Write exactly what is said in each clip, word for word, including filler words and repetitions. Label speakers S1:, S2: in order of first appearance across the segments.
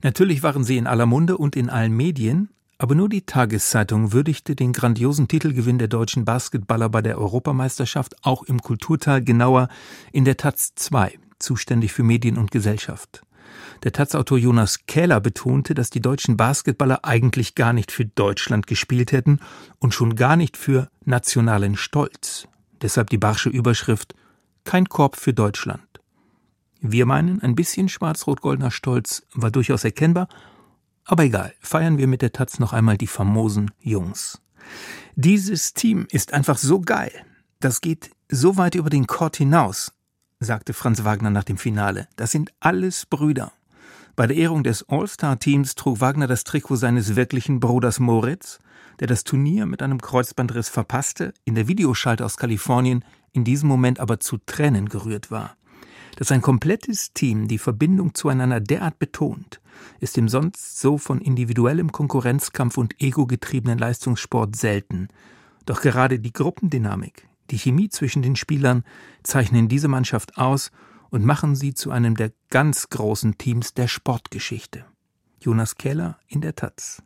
S1: Natürlich waren sie in aller Munde und in allen Medien, aber nur die Tageszeitung würdigte den grandiosen Titelgewinn der deutschen Basketballer bei der Europameisterschaft auch im Kulturteil, genauer in der taz zwei, zuständig für Medien und Gesellschaft. Der taz-Autor Jonas Kähler betonte, dass die deutschen Basketballer eigentlich gar nicht für Deutschland gespielt hätten und schon gar nicht für nationalen Stolz. Deshalb die barsche Überschrift »Kein Korb für Deutschland«. Wir meinen, ein bisschen schwarz-rot-goldener Stolz war durchaus erkennbar, aber egal, feiern wir mit der Taz noch einmal die famosen Jungs. Dieses Team ist einfach so geil, das geht so weit über den Court hinaus, sagte Franz Wagner nach dem Finale. Das sind alles Brüder. Bei der Ehrung des All-Star-Teams trug Wagner das Trikot seines wirklichen Bruders Moritz, der das Turnier mit einem Kreuzbandriss verpasste, in der Videoschalte aus Kalifornien in diesem Moment aber zu Tränen gerührt war. Dass ein komplettes Team die Verbindung zueinander derart betont, ist im sonst so von individuellem Konkurrenzkampf und ego-getriebenen Leistungssport selten. Doch gerade die Gruppendynamik, die Chemie zwischen den Spielern zeichnen diese Mannschaft aus und machen sie zu einem der ganz großen Teams der Sportgeschichte. Jonas Kähler in der Taz.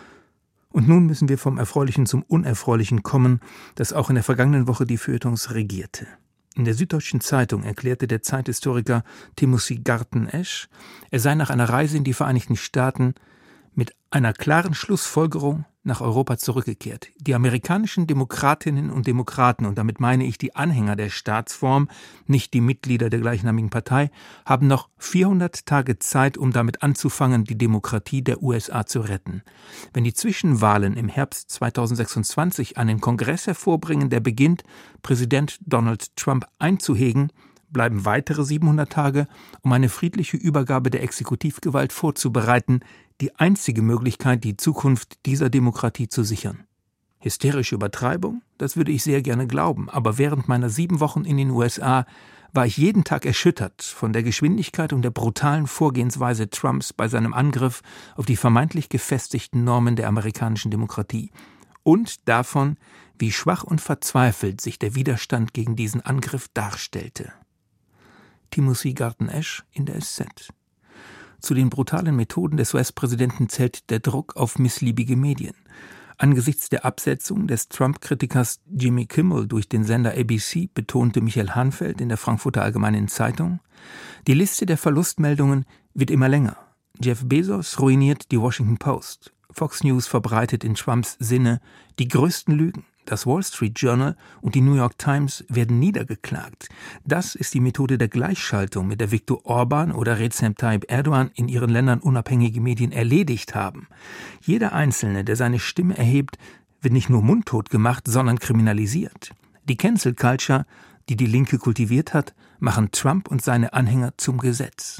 S1: Und nun müssen wir vom Erfreulichen zum Unerfreulichen kommen, das auch in der vergangenen Woche die Feuilletons regierte. In der Süddeutschen Zeitung erklärte der Zeithistoriker Timothy Garton-Esch, er sei nach einer Reise in die Vereinigten Staaten mit einer klaren Schlussfolgerung nach Europa zurückgekehrt. Die amerikanischen Demokratinnen und Demokraten, und damit meine ich die Anhänger der Staatsform, nicht die Mitglieder der gleichnamigen Partei, haben noch vierhundert Tage Zeit, um damit anzufangen, die Demokratie der U S A zu retten. Wenn die Zwischenwahlen im Herbst zweitausendsechsundzwanzig einen Kongress hervorbringen, der beginnt, Präsident Donald Trump einzuhegen, bleiben weitere siebenhundert Tage, um eine friedliche Übergabe der Exekutivgewalt vorzubereiten, die einzige Möglichkeit, die Zukunft dieser Demokratie zu sichern. Hysterische Übertreibung? Das würde ich sehr gerne glauben, aber während meiner sieben Wochen in den U S A war ich jeden Tag erschüttert von der Geschwindigkeit und der brutalen Vorgehensweise Trumps bei seinem Angriff auf die vermeintlich gefestigten Normen der amerikanischen Demokratie und davon, wie schwach und verzweifelt sich der Widerstand gegen diesen Angriff darstellte. Timothy Garton-Esch in der S Z. Zu den brutalen Methoden des U S-Präsidenten zählt der Druck auf missliebige Medien. Angesichts der Absetzung des Trump-Kritikers Jimmy Kimmel durch den Sender A B C betonte Michael Hanfeld in der Frankfurter Allgemeinen Zeitung, die Liste der Verlustmeldungen wird immer länger. Jeff Bezos ruiniert die Washington Post. Fox News verbreitet in Trumps Sinne die größten Lügen. Das Wall Street Journal und die New York Times werden niedergeklagt. Das ist die Methode der Gleichschaltung, mit der Viktor Orban oder Recep Tayyip Erdogan in ihren Ländern unabhängige Medien erledigt haben. Jeder Einzelne, der seine Stimme erhebt, wird nicht nur mundtot gemacht, sondern kriminalisiert. Die Cancel Culture, die die Linke kultiviert hat, machen Trump und seine Anhänger zum Gesetz.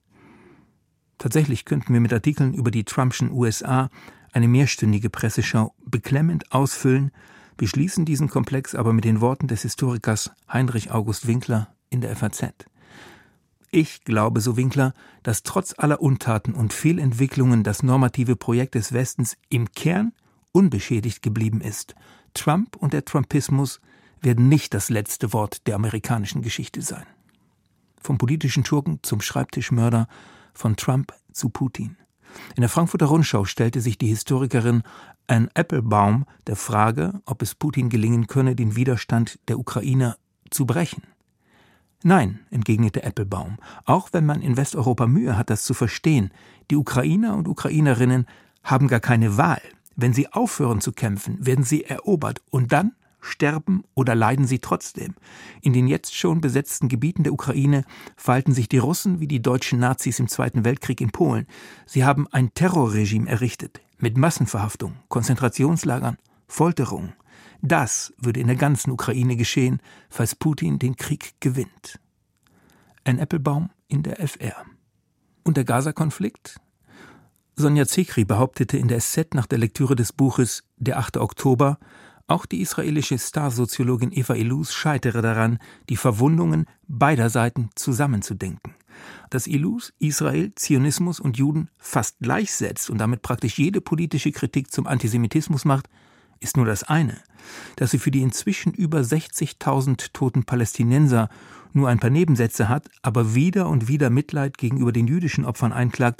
S1: Tatsächlich könnten wir mit Artikeln über die Trumpschen U S A eine mehrstündige Presseschau beklemmend ausfüllen, beschließen diesen Komplex aber mit den Worten des Historikers Heinrich August Winkler in der F A Z. Ich glaube, so Winkler, dass trotz aller Untaten und Fehlentwicklungen das normative Projekt des Westens im Kern unbeschädigt geblieben ist. Trump und der Trumpismus werden nicht das letzte Wort der amerikanischen Geschichte sein. Vom politischen Schurken zum Schreibtischmörder, von Trump zu Putin. In der Frankfurter Rundschau stellte sich die Historikerin Anne Applebaum der Frage, ob es Putin gelingen könne, den Widerstand der Ukrainer zu brechen. Nein, entgegnete Applebaum, auch wenn man in Westeuropa Mühe hat, das zu verstehen, die Ukrainer und Ukrainerinnen haben gar keine Wahl. Wenn sie aufhören zu kämpfen, werden sie erobert und dann sterben oder leiden sie trotzdem. In den jetzt schon besetzten Gebieten der Ukraine verhalten sich die Russen wie die deutschen Nazis im Zweiten Weltkrieg in Polen. Sie haben ein Terrorregime errichtet, mit Massenverhaftung, Konzentrationslagern, Folterungen. Das würde in der ganzen Ukraine geschehen, falls Putin den Krieg gewinnt. Ein Applebaum in der F R. Und der Gaza-Konflikt? Sonja Zekri behauptete in der S Z nach der Lektüre des Buches Der achte Oktober, auch die israelische Starsoziologin Eva Illouz scheitere daran, die Verwundungen beider Seiten zusammenzudenken. Dass Illouz Israel, Zionismus und Juden fast gleichsetzt und damit praktisch jede politische Kritik zum Antisemitismus macht, ist nur das eine. Dass sie für die inzwischen über sechzigtausend toten Palästinenser nur ein paar Nebensätze hat, aber wieder und wieder Mitleid gegenüber den jüdischen Opfern einklagt,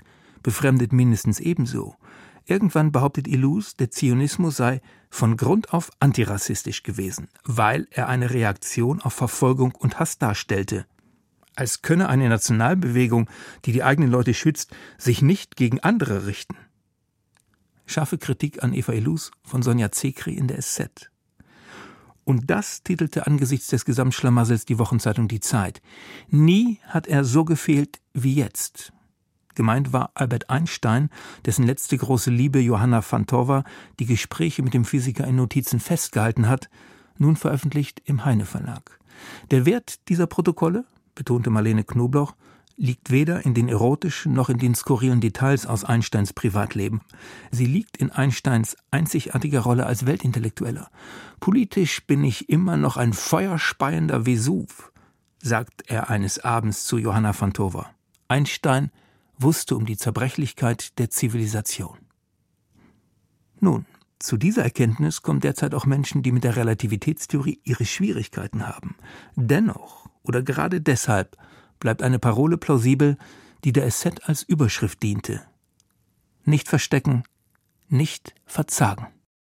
S1: befremdet mindestens ebenso. Irgendwann behauptet Illouz, der Zionismus sei von Grund auf antirassistisch gewesen, weil er eine Reaktion auf Verfolgung und Hass darstellte. Als könne eine Nationalbewegung, die die eigenen Leute schützt, sich nicht gegen andere richten. Scharfe Kritik an Eva Illouz von Sonja Zekri in der S Z. Und das titelte angesichts des Gesamtschlamassels die Wochenzeitung Die Zeit. Nie hat er so gefehlt wie jetzt. Gemeint war Albert Einstein, dessen letzte große Liebe Johanna Fantova die Gespräche mit dem Physiker in Notizen festgehalten hat, nun veröffentlicht im Heine Verlag. Der Wert dieser Protokolle, betonte Marlene Knobloch, liegt weder in den erotischen noch in den skurrilen Details aus Einsteins Privatleben. Sie liegt in Einsteins einzigartiger Rolle als Weltintellektueller. Politisch bin ich immer noch ein feuerspeiender Vesuv, sagt er eines Abends zu Johanna Fantova. Einstein wusste um die Zerbrechlichkeit der Zivilisation. Nun, zu dieser Erkenntnis kommen derzeit auch Menschen, die mit der Relativitätstheorie ihre Schwierigkeiten haben. Dennoch, oder gerade deshalb, bleibt eine Parole plausibel, die der S Z als Überschrift diente. Nicht verstecken, nicht verzagen.